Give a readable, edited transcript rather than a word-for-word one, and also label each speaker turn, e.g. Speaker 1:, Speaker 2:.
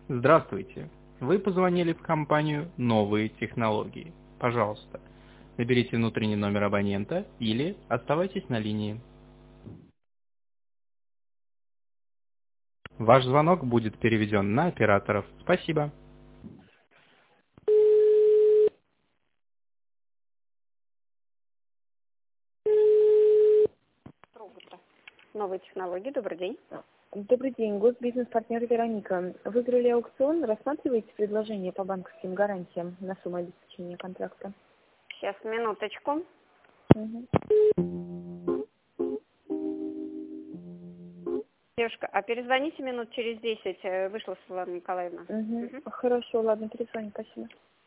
Speaker 1: Здравствуйте. Вы позвонили в компанию «Новые технологии». Пожалуйста, наберите внутренний номер абонента или оставайтесь на линии. Ваш звонок будет переведен на операторов. Спасибо. Новые технологии. Добрый день.
Speaker 2: Добрый день, госбизнес-партнер Вероника. Выиграли аукцион, рассматриваете предложение по банковским гарантиям на сумму обеспечения контракта?
Speaker 3: Сейчас, минуточку.
Speaker 2: Мгм.
Speaker 3: Девушка, а перезвоните минут через 10. Вышла Светлана Николаевна.
Speaker 2: Мгм.
Speaker 3: Мгм.
Speaker 2: Хорошо, ладно, перезвоню, спасибо.